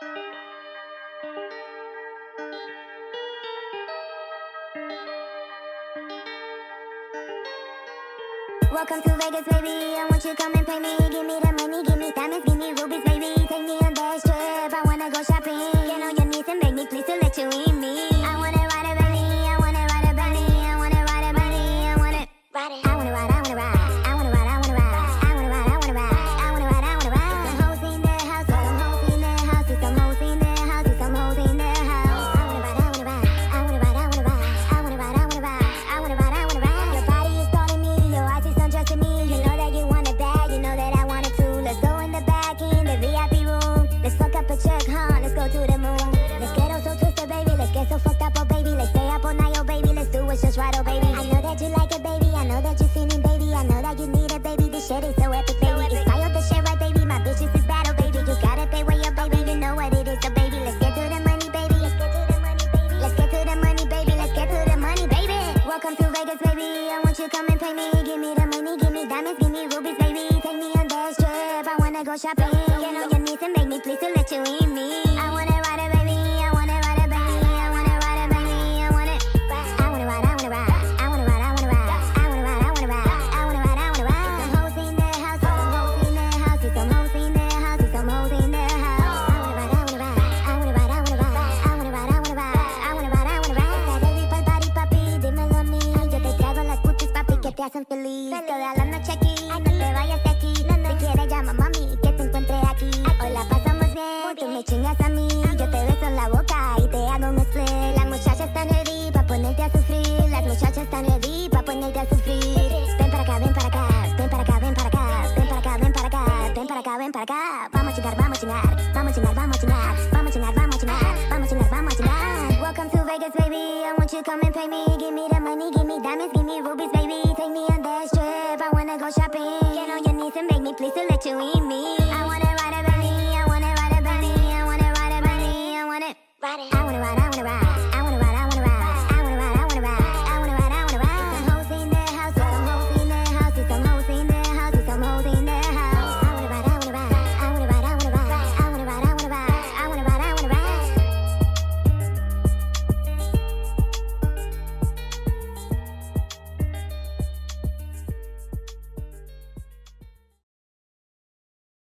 Welcome to Vegas, baby. I want you come and pay me. Give me the money, give me diamonds, give me rubies, baby. Take me on that trip. I wanna go shopping. Get on your knees and beg me, please, to let you in me. I wanna ride it, baby. I wanna ride it, baby. I wanna ride it, baby. I wanna ride it. I wanna ride, I wanna ride. I wanna ride, I wanna ride. I wanna ride, I wanna ride. I wanna ride, I wanna ride. It's some hoes in the house, it's some hoes in the house, it's some hoes in the house, it's some hoes in the house. I wanna ride, I wanna ride. I wanna ride, I wanna ride. I wanna ride, I wanna ride. I wanna ride, I wanna ride. Your body is calling me, your eyes is undressing me. You know that you want it bad, you know that I want it too. Let's go in the back, in the VIP room. Let's fuck up a check, huh? Let's go to the moon. Let's get all so twisted, baby. Let's get so fucked up, oh baby. Let's stay up all night, oh baby. Let's do what's just right, oh baby. I know that you like it, baby. I know that you're feeling, baby. I know that you need it, baby. This shit is so epic, baby. It's style the shit, right, baby. My bitches is battle, baby. You gotta pay way up, baby. You know what it is, so baby. Let's get to the money, baby. Let's get to the money, baby. Let's get to the money, baby. Let's get to the money, baby. Welcome to Vegas, baby. I want you come and pay me. Give me the money, give me diamonds, give me rubies, baby. Take me on that trip. I wanna go shopping. Get on your knees and beg me, please, to let you in me. I wanna ride it, baby. I wanna ride it, baby. I wanna ride it, baby. I wanna ride. I wanna ride, I wanna ride. I wanna ride, I wanna ride. I wanna ride, I wanna ride. I wanna ride, I wanna ride. It's some hoes in the house, it's some hoes in the house, it's some hoes in the house, it's some hoes in the house. I wanna ride, I wanna ride. I wanna ride, I wanna ride. I wanna ride, I wanna ride. I wanna ride, I wanna ride. Está ready pa'l party, papi, dímelo a mí. Yo te traigo las cutis, papi, que te hacen feliz. Toda la noche aquí, no te vayas de aquí. Si quieres llama mami, que te encuentre aquí. Hoy la pasamos bien, tú me chingas a mí. Yo te beso en la boca y te hago un split. Las muchachas están ready pa' ponerte a sufrir. Las muchachas están ready pa' ponerte a sufrir. Ven para acá, ven para acá. Ven para acá, ven para acá. Ven para acá, ven para acá. Ven para acá, ven para acá. Vamos a chingar, vamos a chingar. Vamos a chingar, vamos a chingar. Vamos a chingar, vamos a chingar. Vamos a chingar, vamos a chingar. Welcome to Vegas, baby. I want you come and pay me.